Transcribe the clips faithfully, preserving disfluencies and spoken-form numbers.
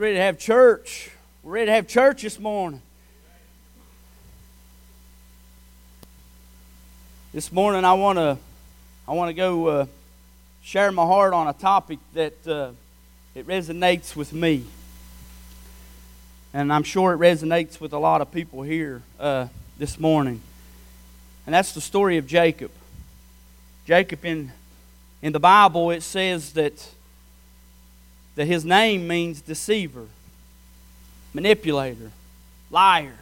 Ready to have church. We're ready to have church this morning. This morning I want to I want to go uh, share my heart on a topic that uh, it resonates with me. And I'm sure it resonates with a lot of people here uh, this morning. And that's the story of Jacob. Jacob in in the Bible, it says that that his name means deceiver, manipulator, liar.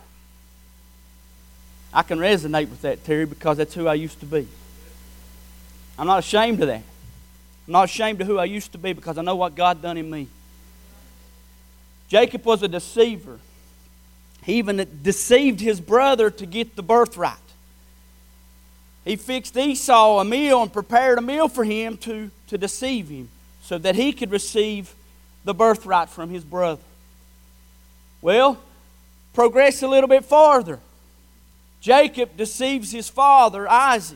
I can resonate with that, Terry, because that's who I used to be. I'm not ashamed of that. I'm not ashamed of who I used to be because I know what God done in me. Jacob was a deceiver. He even deceived his brother to get the birthright. He fixed Esau a meal and prepared a meal for him to, to deceive him so that he could receive the birthright from his brother. Well, progress a little bit farther. Jacob deceives his father, Isaac.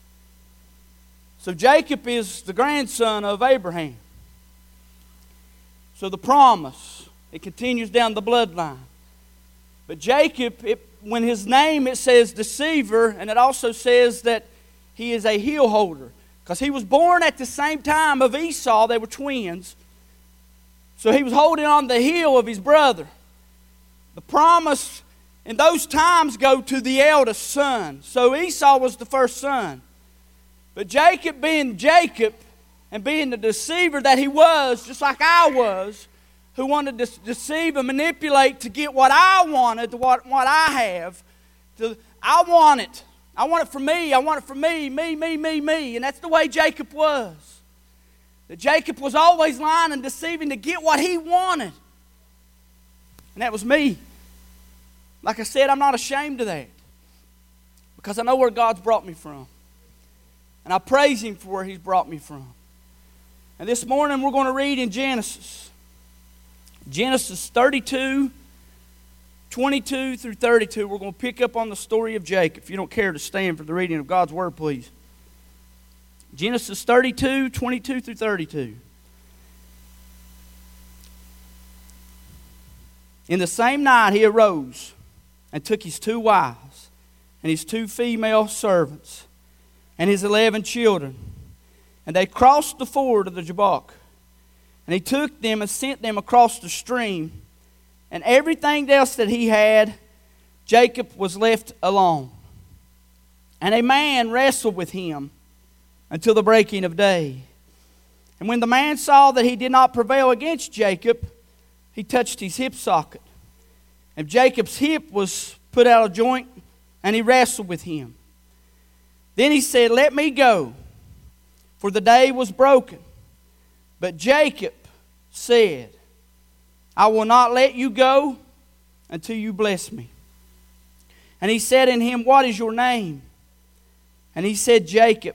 So Jacob is the grandson of Abraham. So the promise, it continues down the bloodline. But Jacob, it, when his name it says deceiver, and it also says that he is a heel holder. Because he was born at the same time of Esau, they were twins. So he was holding on the heel of his brother. The promise in those times go to the eldest son. So Esau was the first son. But Jacob being Jacob and being the deceiver that he was, just like I was, who wanted to deceive and manipulate to get what I wanted, what, what I have. To, I want it. I want it for me. I want it for me, me, me, me, me. And that's the way Jacob was. That Jacob was always lying and deceiving to get what he wanted. And that was me. Like I said, I'm not ashamed of that. Because I know where God's brought me from. And I praise Him for where He's brought me from. And this morning we're going to read in Genesis. Genesis thirty-two, twenty-two through thirty-two. We're going to pick up on the story of Jacob. If you don't care to stand for the reading of God's Word, please. Genesis thirty-two, twenty-two through thirty-two. In the same night he arose and took his two wives and his two female servants and his eleven children. And they crossed the ford of the Jabbok. And he took them and sent them across the stream. And everything else that he had, Jacob was left alone. And a man wrestled with him until the breaking of day. And when the man saw that he did not prevail against Jacob, he touched his hip socket. And Jacob's hip was put out of joint, and he wrestled with him. Then he said, "Let me go, for the day was broken." But Jacob said, "I will not let you go until you bless me." And he said in him, "What is your name?" And he said, "Jacob."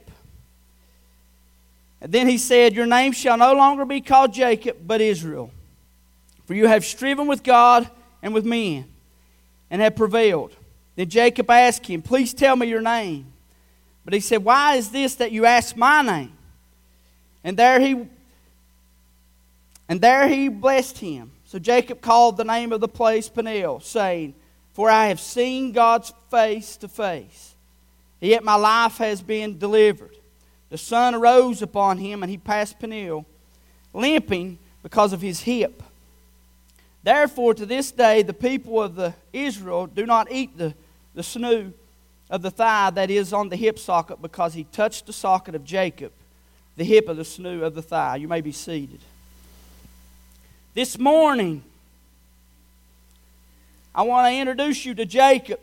And then he said, "Your name shall no longer be called Jacob, but Israel. For you have striven with God and with men, and have prevailed." Then Jacob asked him, "Please tell me your name." But he said, "Why is this that you ask my name?" And there he and there he blessed him. So Jacob called the name of the place Peniel, saying, "For I have seen God's face to face, yet my life has been delivered." The sun arose upon him, and he passed Peniel, limping because of his hip. Therefore, to this day, the people of the Israel do not eat the, the sinew of the thigh that is on the hip socket, because he touched the socket of Jacob, the hip of the sinew of the thigh. You may be seated. This morning, I want to introduce you to Jacob.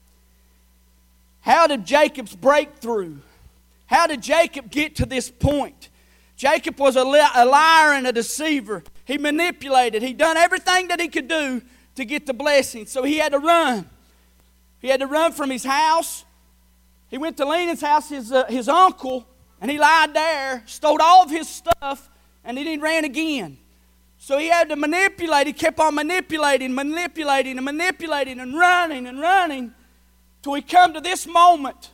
How did Jacob's breakthrough? How did Jacob get to this point? Jacob was a liar and a deceiver. He manipulated. He done everything that he could do to get the blessing. So he had to run. He had to run from his house. He went to Lenon's house, his, uh, his uncle, and he lied there, stole all of his stuff, and then he ran again. So he had to manipulate. He kept on manipulating, manipulating, and manipulating, and running and running till he come to this moment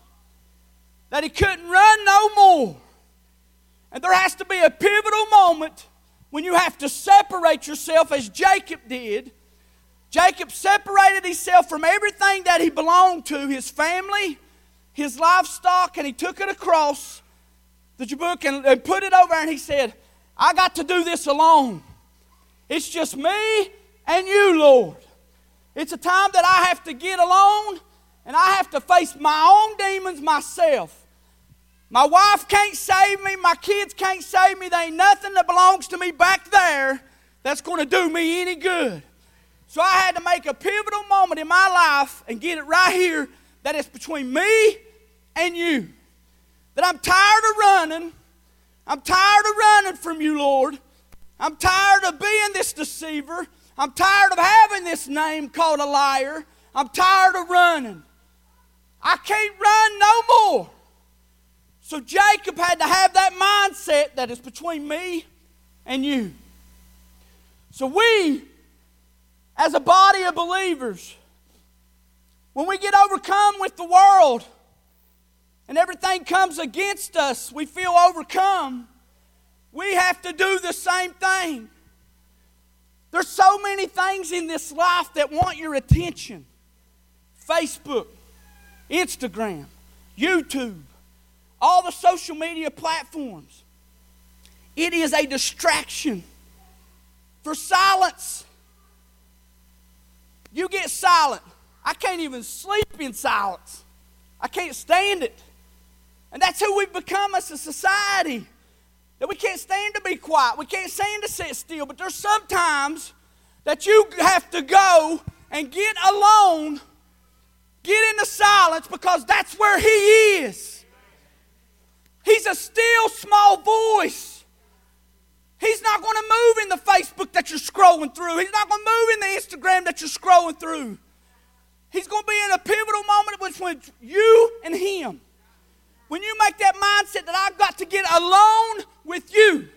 that he couldn't run no more. And there has to be a pivotal moment when you have to separate yourself as Jacob did. Jacob separated himself from everything that he belonged to, his family, his livestock, and he took it across the Jabbok and, and put it over, and he said, I got to do this alone. It's just me and you, Lord. It's a time that I have to get alone, and I have to face my own demons myself. My wife can't save me. My kids can't save me. There ain't nothing that belongs to me back there that's going to do me any good. So I had to make a pivotal moment in my life and get it right here that it's between me and you. That I'm tired of running. I'm tired of running from you, Lord. I'm tired of being this deceiver. I'm tired of having this name called a liar. I'm tired of running. I can't run no more. So Jacob had to have that mindset that it's between me and you. So we, as a body of believers, when we get overcome with the world and everything comes against us, we feel overcome, we have to do the same thing. There's so many things in this life that want your attention. Facebook, Instagram, YouTube, all the social media platforms. It is a distraction. For silence, you get silent. I can't even sleep in silence. I can't stand it. And that's who we've become as a society. That we can't stand to be quiet. We can't stand to sit still. But there's sometimes that you have to go and get alone, get into silence, because that's where He is. He's a still small voice. He's not going to move in the Facebook that you're scrolling through. He's not going to move in the Instagram that you're scrolling through. He's going to be in a pivotal moment between you and Him. When you make that mindset that I've got to get alone with you,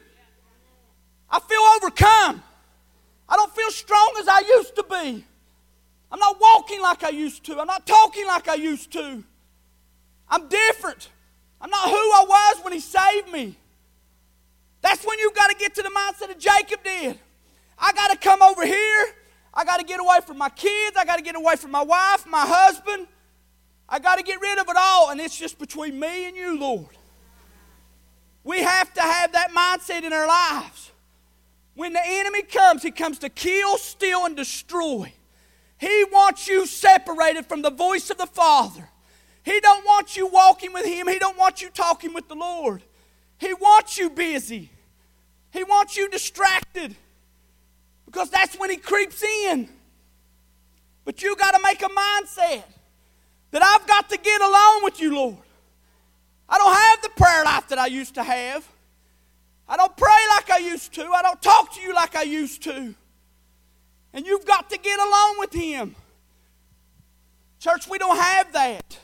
I feel overcome. I don't feel strong as I used to be. I'm not walking like I used to. I'm not talking like I used to. I'm different. I'm not who I was when He saved me. That's when you've got to get to the mindset that Jacob did. I got to come over here. I got to get away from my kids. I got to get away from my wife, my husband. I got to get rid of it all, and it's just between me and you, Lord. We have to have that mindset in our lives. When the enemy comes, he comes to kill, steal, and destroy. He wants you separated from the voice of the Father. He don't want you walking with Him. He don't want you talking with the Lord. He wants you busy. He wants you distracted, because that's when he creeps in. But you got to make a mindset that I've got to get along with you, Lord. I don't have the prayer life that I used to have. I don't pray like I used to. I don't talk to you like I used to. And you've got to get along with Him. Church, we don't have that.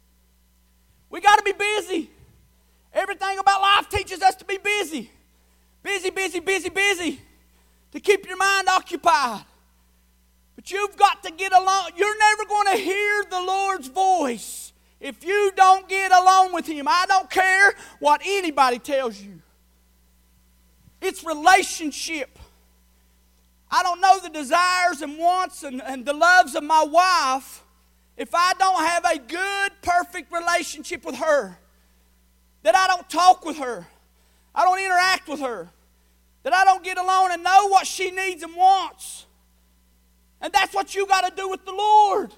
We got to be busy. Everything about life teaches us to be busy. Busy, busy, busy, busy. To keep your mind occupied. But you've got to get along. You're never going to hear the Lord's voice if you don't get along with Him. I don't care what anybody tells you. It's relationship. I don't know the desires and wants and, and the loves of my wife if I don't have a good, perfect relationship with her. That I don't talk with her. I don't interact with her. That I don't get along and know what she needs and wants. And that's what you got to do with the Lord.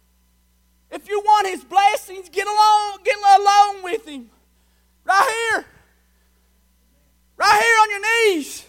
If you want His blessings, get along, get along with Him. Right here. Right here on your knees.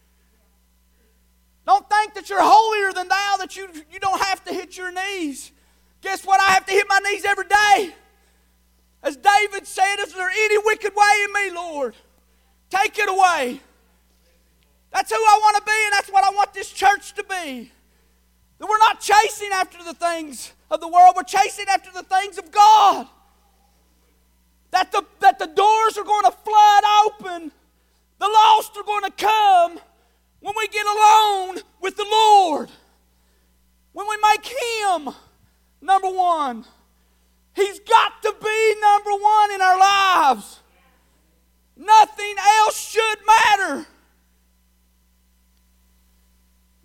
Don't think that you're holier than thou, that you, you don't have to hit your knees. Guess what? I have to hit my knees every day. As David said, is there any wicked way in me, Lord? Take it away. That's who I want to be, and that's what I want this church to be. That we're not chasing after the things of the world. We're chasing after the things of God. That the, that the doors are going to flood open. The lost are going to come when we get alone with the Lord. When we make Him number one. He's got to be number one in our lives. Nothing else should matter.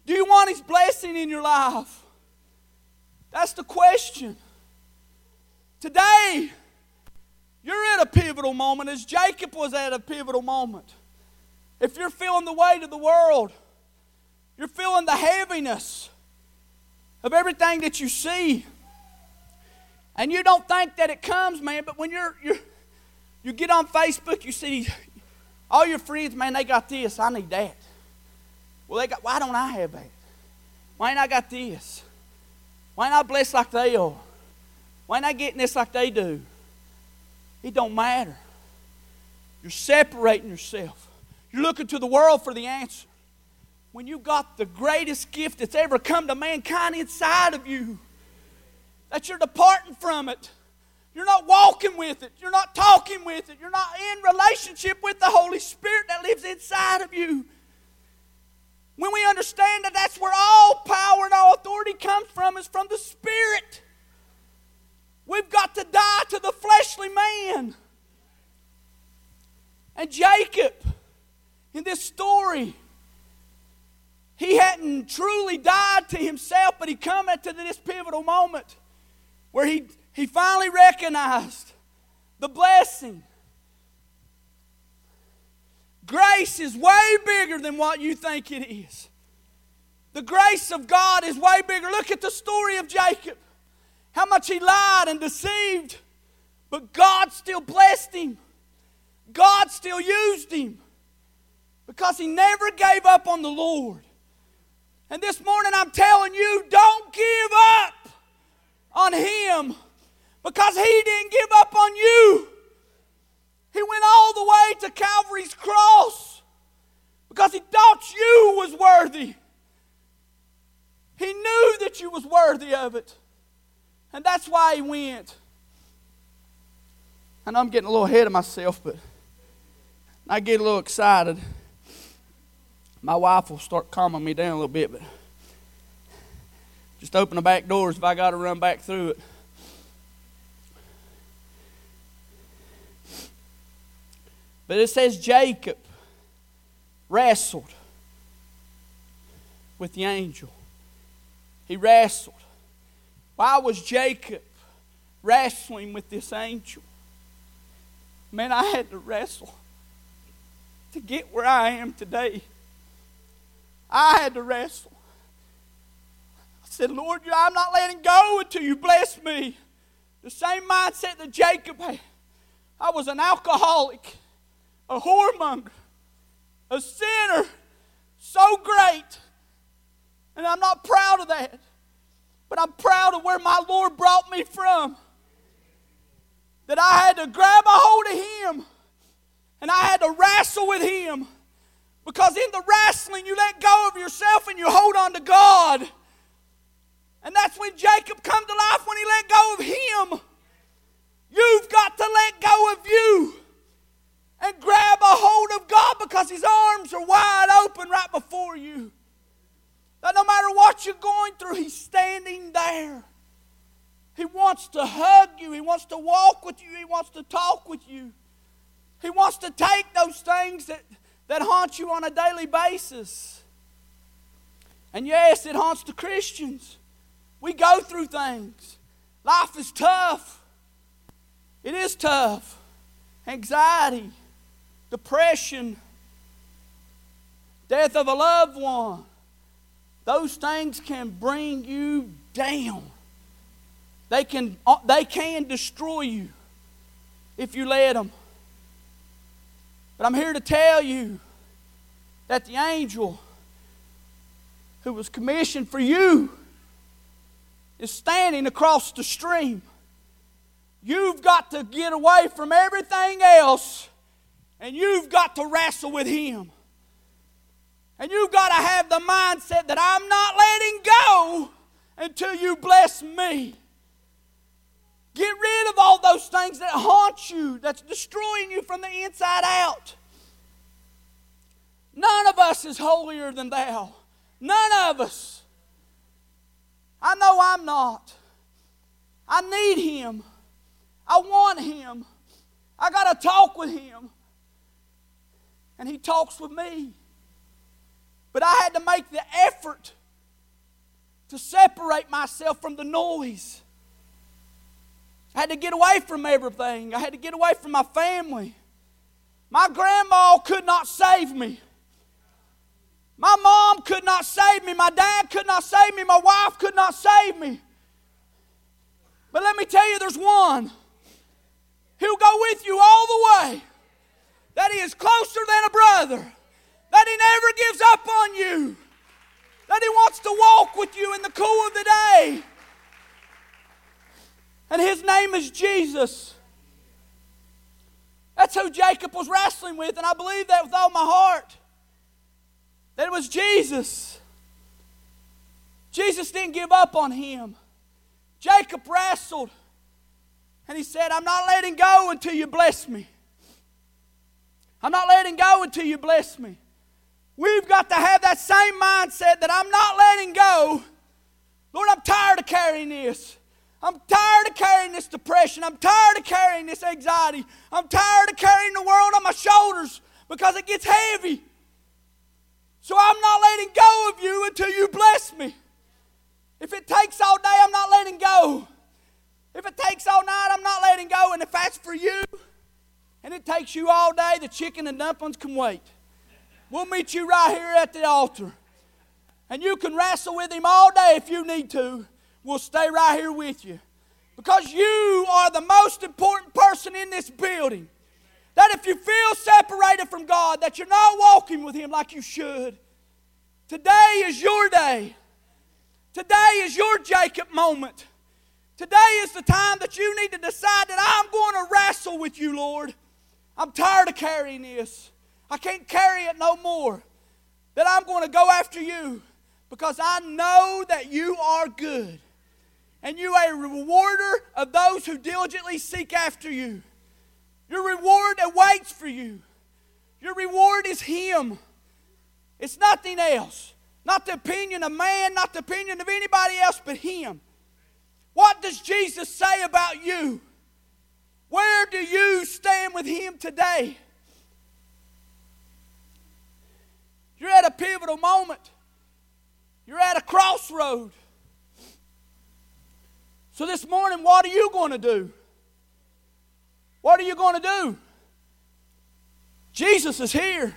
Do you want His blessing in your life? That's the question. Today, you're at a pivotal moment, as Jacob was at a pivotal moment. If you're feeling the weight of the world, you're feeling the heaviness of everything that you see, and you don't think that it comes, man, but when you're, you're you get on Facebook, you see all your friends, man, they got this, I need that. Well, they got, why don't I have that? Why ain't I got this? Why ain't I blessed like they are? Why ain't I getting this like they do? It don't matter. You're separating yourself. You're looking to the world for the answer. When you've got the greatest gift that's ever come to mankind inside of you, that you're departing from it. You're not walking with it. You're not talking with it. You're not in relationship with the Holy Spirit that lives inside of you. When we understand that that's where all power and all authority comes from, is from the Spirit. We've got to die to the fleshly man. And Jacob, in this story, he hadn't truly died to himself, but he come to this pivotal moment where he, he finally recognized the blessing. Grace is way bigger than what you think it is. The grace of God is way bigger. Look at the story of Jacob. How much he lied and deceived, but God still blessed him. God still used him because he never gave up on the Lord. And this morning I'm telling you, don't give up on Him, because He didn't give up on you. He went all the way to Calvary's cross because He thought you was worthy. He knew that you was worthy of it. And that's why He went. I know I'm getting a little ahead of myself, but I get a little excited. My wife will start calming me down a little bit, but just open the back doors if I got to run back through it. But it says Jacob wrestled with the angel. He wrestled. Why was Jacob wrestling with this angel? Man, I had to wrestle to get where I am today. I had to wrestle. I said, Lord, I'm not letting go until you bless me. The same mindset that Jacob had. I was an alcoholic, a whoremonger, a sinner, so great. And I'm not proud of that. But I'm proud of where my Lord brought me from. That I had to grab a hold of Him. And I had to wrestle with Him. Because in the wrestling, you let go of yourself and you hold on to God. And that's when Jacob come to life, when he let go of Him. You've got to let go of you and grab a hold of God, because His arms are wide open right before you. That no matter what you're going through, He's standing there. He wants to hug you. He wants to walk with you. He wants to talk with you. He wants to take those things that that haunt you on a daily basis. And yes, it haunts the Christians. We go through things. Life is tough. It is tough. Anxiety, depression, death of a loved one. Those things can bring you down. They can, they can destroy you if you let them. But I'm here to tell you that the angel who was commissioned for you is standing across the stream. You've got to get away from everything else, and you've got to wrestle with Him. And you've got to have the mindset that I'm not letting go until you bless me. Get rid of all those things that haunt you, that's destroying you from the inside out. None of us is holier than thou. None of us. I know I'm not. I need Him. I want Him. I got to talk with Him. And He talks with me. But I had to make the effort to separate myself from the noise. I had to get away from everything. I had to get away from my family. My grandma could not save me. My mom could not save me. My dad could not save me. My wife could not save me. But let me tell you, there's one. He'll go with you all the way. That He is closer than a brother. That He never gives up on you. That He wants to walk with you in the cool of the day. And His name is Jesus. That's who Jacob was wrestling with, and I believe that with all my heart. That it was Jesus. Jesus didn't give up on him. Jacob wrestled, and he said, I'm not letting go until you bless me. I'm not letting go until you bless me. We've got to have that same mindset that I'm not letting go. Lord, I'm tired of carrying this. I'm tired of carrying this depression. I'm tired of carrying this anxiety. I'm tired of carrying the world on my shoulders because it gets heavy. So I'm not letting go of you until you bless me. If it takes all day, I'm not letting go. If it takes all night, I'm not letting go. And if that's for you, and it takes you all day, the chicken and dumplings can wait. We'll meet you right here at the altar. And you can wrestle with Him all day if you need to. We'll stay right here with you. Because you are the most important person in this building. That if you feel separated from God, that you're not walking with Him like you should, today is your day. Today is your Jacob moment. Today is the time that you need to decide that I'm going to wrestle with you, Lord. I'm tired of carrying this. I can't carry it no more. That I'm going to go after you because I know that you are good. And you are a rewarder of those who diligently seek after you. Your reward awaits for you. Your reward is Him. It's nothing else. Not the opinion of man, not the opinion of anybody else but Him. What does Jesus say about you? Where do you stand with Him today? You're at a pivotal moment. You're at a crossroad. So this morning, what are you going to do? What are you going to do? Jesus is here.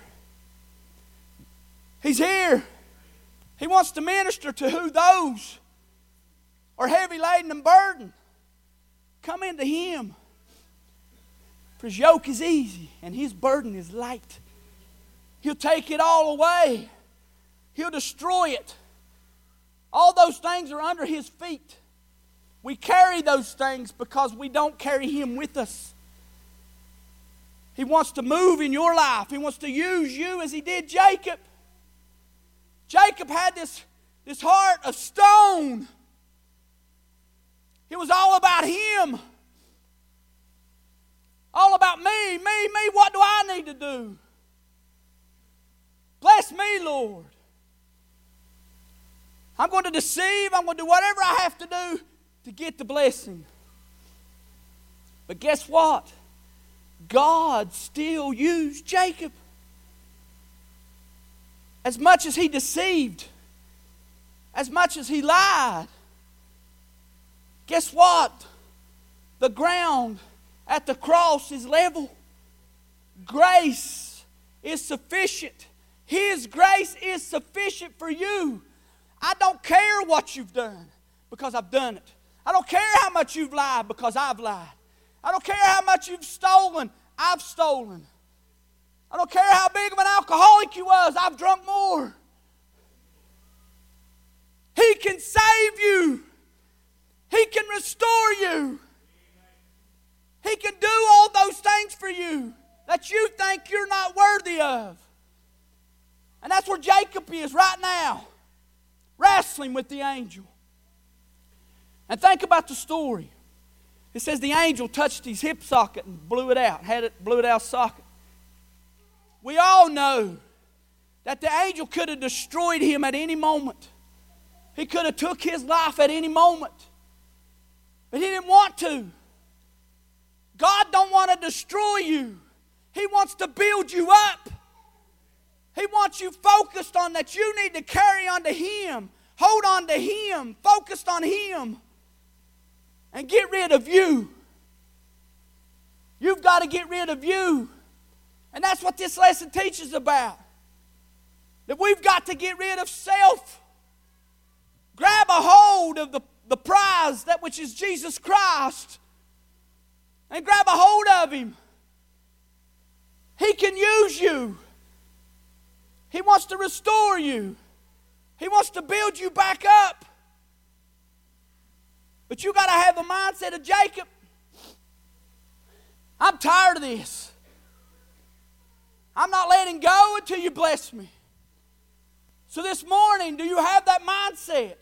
He's here. He wants to minister to who those are heavy laden and burdened. Come into Him. For His yoke is easy and His burden is light. He'll take it all away. He'll destroy it. All those things are under His feet. We carry those things because we don't carry Him with us. He wants to move in your life. He wants to use you as He did Jacob. Jacob had this, this heart of stone. It was all about him. All about me, me, me. What do I need to do? Bless me, Lord. I'm going to deceive. I'm going to do whatever I have to do to get the blessing. But guess what? God still used Jacob. As much as he deceived, as much as he lied, guess what? The ground at the cross is level. Grace is sufficient. His grace is sufficient for you. I don't care what you've done because I've done it. I don't care how much you've lied because I've lied. I don't care how much you've stolen. I've stolen. I don't care how big of an alcoholic you was. I've drunk more. He can save you. He can restore you. He can do all those things for you that you think you're not worthy of. And that's where Jacob is right now, wrestling with the angel. And think about the story. It says the angel touched his hip socket and blew it out, had it blew it out of socket. We all know that the angel could have destroyed him at any moment. He could have took his life at any moment. But he didn't want to. God don't want to destroy you. He wants to build you up. He wants you focused on that you need to carry on to Him. Hold on to Him. Focused on Him. And get rid of you. You've got to get rid of you. And that's what this lesson teaches about. That we've got to get rid of self. Grab a hold of the, the prize, that which is Jesus Christ. And grab a hold of Him. He can use you. He wants to restore you. He wants to build you back up. But you got to have the mindset of Jacob. I'm tired of this. I'm not letting go until you bless me. So this morning, do you have that mindset?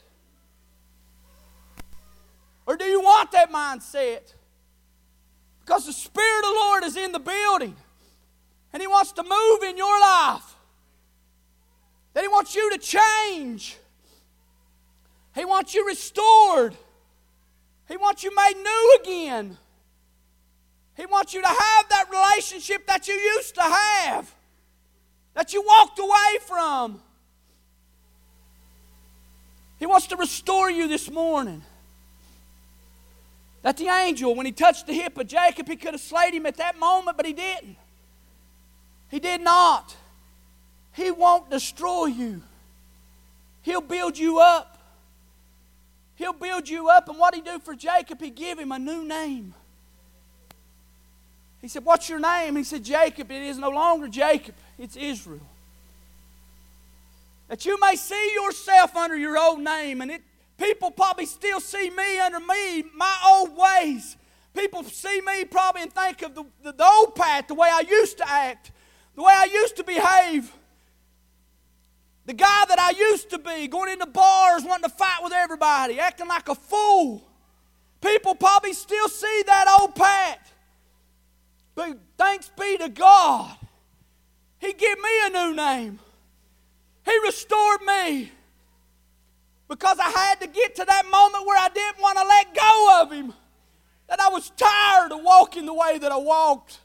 Or do you want that mindset? Because the Spirit of the Lord is in the building. And He wants to move in your life. That He wants you to change. He wants you restored. He wants you made new again. He wants you to have that relationship that you used to have. That you walked away from. He wants to restore you this morning. That the angel, when he touched the hip of Jacob, he could have slayed him at that moment, but he didn't. He did not. He won't destroy you. He'll build you up. He'll build you up. And what did He do for Jacob? He gave him a new name. He said, what's your name? He said, Jacob. It is no longer Jacob. It's Israel. That you may see yourself under your old name. And it, people probably still see me under me, my old ways. People see me probably and think of the, the, the old path, the way I used to act, the way I used to behave. The guy that I used to be, going into bars, wanting to fight with everybody, acting like a fool. People probably still see that old Pat. But thanks be to God, He gave me a new name. He restored me. Because I had to get to that moment where I didn't want to let go of Him. That I was tired of walking the way that I walked.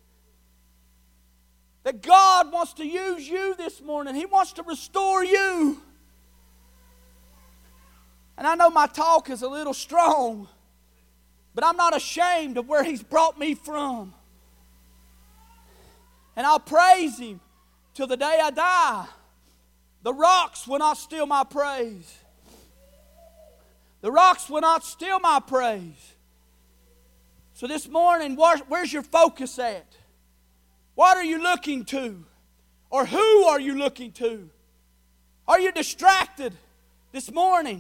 That God wants to use you this morning. He wants to restore you. And I know my talk is a little strong, but I'm not ashamed of where He's brought me from. And I'll praise Him till the day I die. The rocks will not steal my praise. The rocks will not steal my praise. So this morning, where's your focus at? What are you looking to? Or who are you looking to? Are you distracted this morning?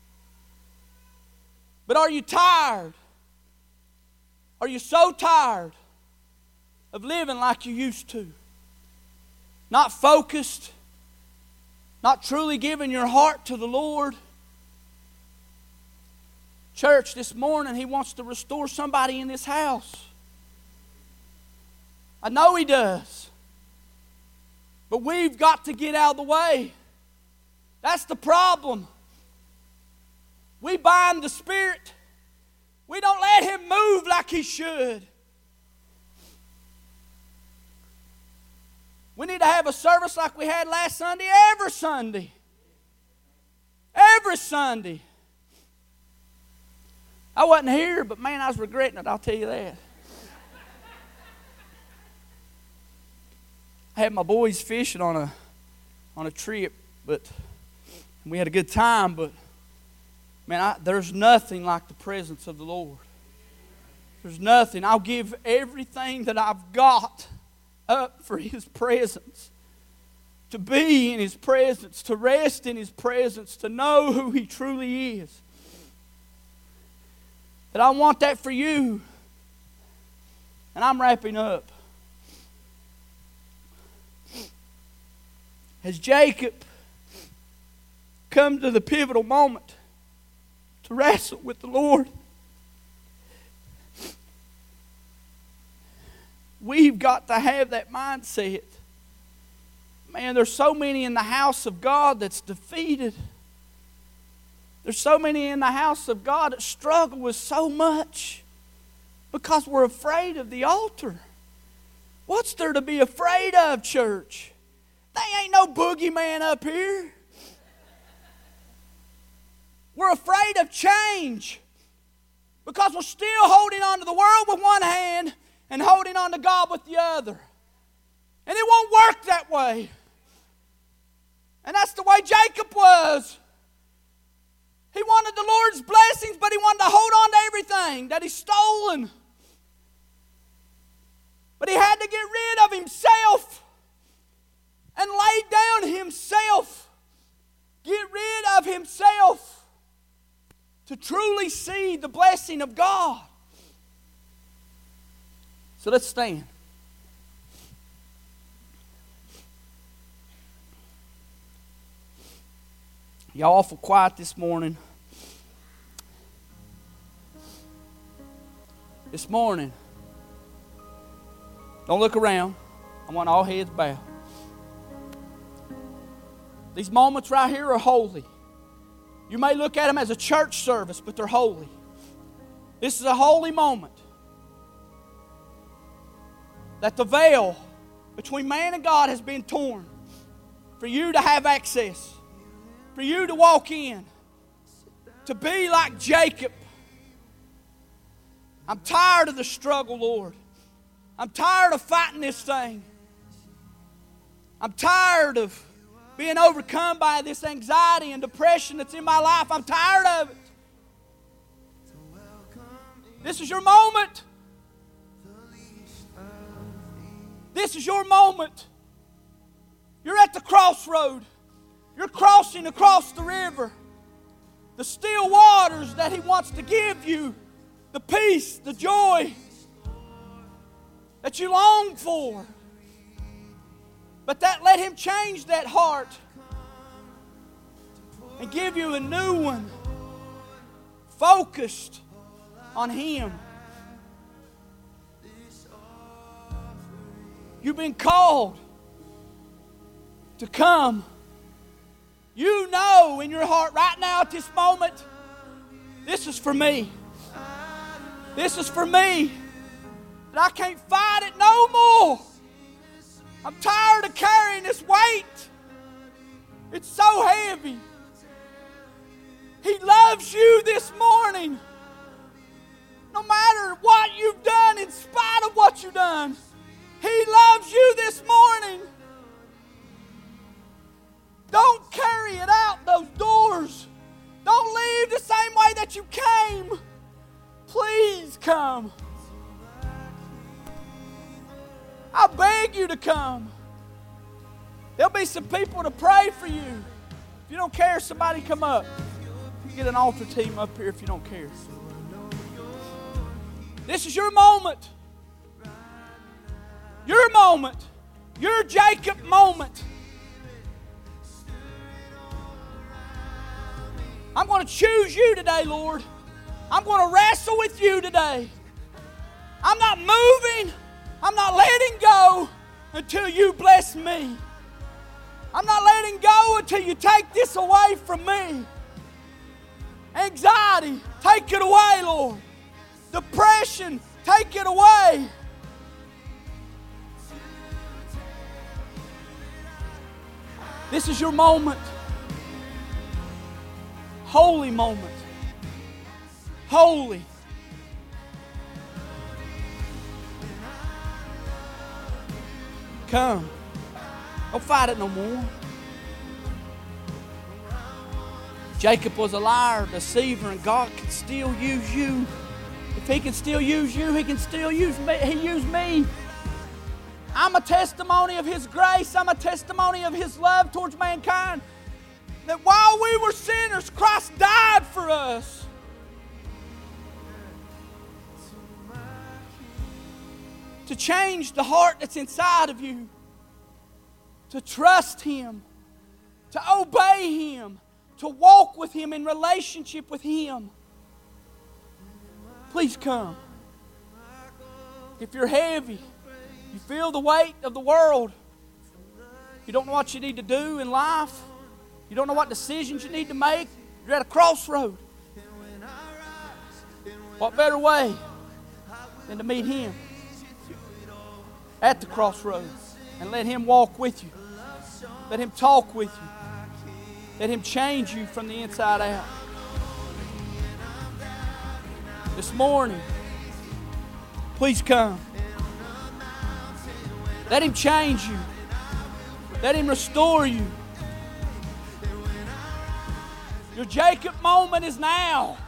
But are you tired? Are you so tired of living like you used to? Not focused, not truly giving your heart to the Lord? Church, this morning He wants to restore somebody in this house. I know He does. But we've got to get out of the way. That's the problem. We bind the Spirit. We don't let Him move like He should. We need to have a service like we had last Sunday, every Sunday. Every Sunday. I wasn't here, but man, I was regretting it, I'll tell you that. I had my boys fishing on a on a trip, but we had a good time, but man, I, there's nothing like the presence of the Lord. There's nothing. I'll give everything that I've got up for His presence. To be in His presence, to rest in His presence, to know who He truly is. That I want that for you. And I'm wrapping up. Has Jacob come to the pivotal moment to wrestle with the Lord? We've got to have that mindset. Man, there's so many in the house of God that's defeated. There's so many in the house of God that struggle with so much because we're afraid of the altar. What's there to be afraid of, church? They ain't no boogeyman up here. We're afraid of change because we're still holding on to the world with one hand and holding on to God with the other. And it won't work that way. And that's the way Jacob was. He wanted the Lord's blessings, but he wanted to hold on to everything that he's stolen. But he had to get rid of himself and lay down himself. Get rid of himself to truly see the blessing of God. So let's stand. Y'all awful quiet this morning. This morning, don't look around. I want all heads bowed. These moments right here are holy. You may look at them as a church service, but they're holy. This is a holy moment. That the veil between man and God has been torn for you to have access. For you to walk in, to be like Jacob. I'm tired of the struggle, Lord. I'm tired of fighting this thing. I'm tired of being overcome by this anxiety and depression that's in my life. I'm tired of it. This is your moment. This is your moment. You're at the crossroad. You're crossing across the river. The still waters that He wants to give you. The peace, the joy that you long for. But that let Him change that heart and give you a new one. Focused on Him. You've been called to come. You know in your heart right now at this moment, this is for me. This is for me. That I can't fight it no more. I'm tired of carrying this weight. It's so heavy. He loves you this morning. No matter what you've done, in spite of what you've done, He loves you this morning. Don't carry it out those doors. Don't leave the same way that you came. Please come. I beg you to come. There'll be some people to pray for you. If you don't care, somebody come up. Get an altar team up here if you don't care. This is your moment. Your moment. Your Jacob moment. I'm going to choose you today, Lord. I'm going to wrestle with you today. I'm not moving. I'm not letting go until you bless me. I'm not letting go until you take this away from me. Anxiety, take it away, Lord. Depression, take it away. This is your moment. Holy moment. Holy. Come. Don't fight it no more. Jacob was a liar, deceiver, and God can still use you. If He can still use you, He can still use me. He used me. I'm a testimony of His grace. I'm a testimony of His love towards mankind. That while we were sinners, Christ died for us. To change the heart that's inside of you. To trust Him. To obey Him. To walk with Him in relationship with Him. Please come. If you're heavy, you feel the weight of the world, you don't know what you need to do in life, you don't know what decisions you need to make, you're at a crossroad. What better way than to meet Him at the crossroads and let Him walk with you Let Him talk with you. Let Him change you from the inside out. This morning, please come. Let Him change you. Let Him restore you. Your Jacob moment is now.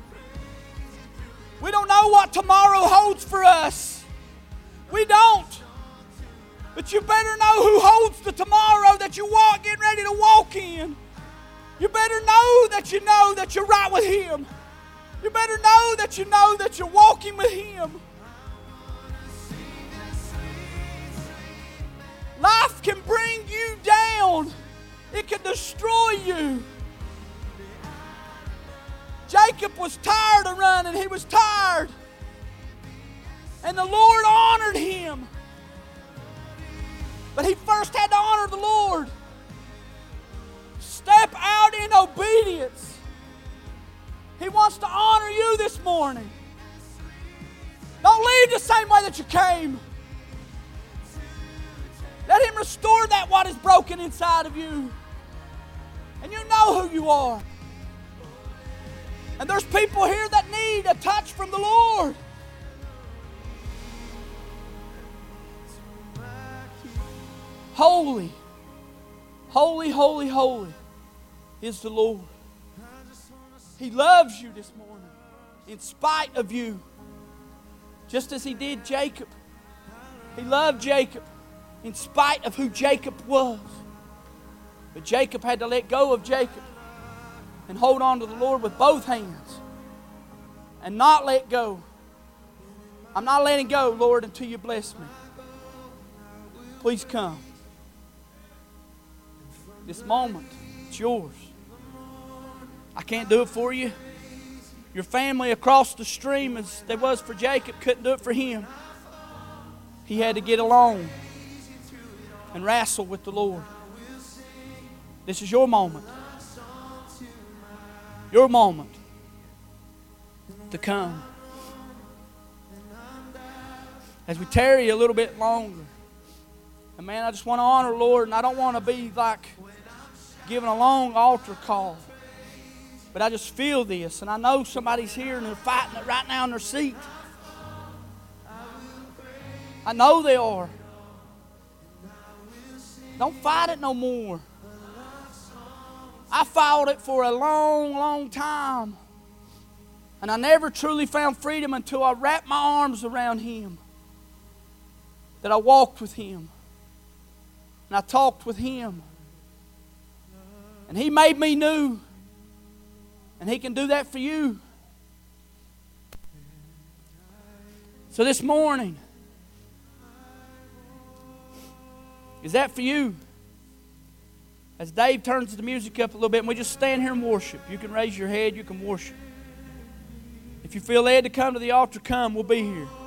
We don't know what tomorrow holds for us. We don't. But you better know who holds the tomorrow that you walk, getting ready to walk in. You better know that you know that you're right with Him. You better know that you know that you're walking with Him. Life can bring you down. It can destroy you. Jacob was tired of running. He was tired. And the Lord honored him. But he first had to honor the Lord. Step out in obedience. He wants to honor you this morning. Don't leave the same way that you came. Let Him restore that what is broken inside of you. And you know who you are. And there's people here that need a touch from the Lord. Holy, holy, holy, holy is the Lord. He loves you this morning in spite of you. Just as He did Jacob. He loved Jacob in spite of who Jacob was. But Jacob had to let go of Jacob and hold on to the Lord with both hands and not let go. I'm not letting go, Lord, until you bless me. Please come. This moment, it's yours. I can't do it for you. Your family across the stream, as there was for Jacob, couldn't do it for him. He had to get alone and wrestle with the Lord. This is your moment. Your moment to come. As we tarry a little bit longer. And man, I just want to honor the Lord, and I don't want to be like giving a long altar call. But I just feel this, and I know somebody's here and they're fighting it right now in their seat. I know they are. Don't fight it no more. I fought it for a long, long time. And I never truly found freedom until I wrapped my arms around Him. That I walked with Him. And I talked with Him. And He made me new. And He can do that for you. So this morning, is that for you? As Dave turns the music up a little bit and we just stand here and worship. You can raise your head, you can worship. If you feel led to come to the altar, come, we'll be here.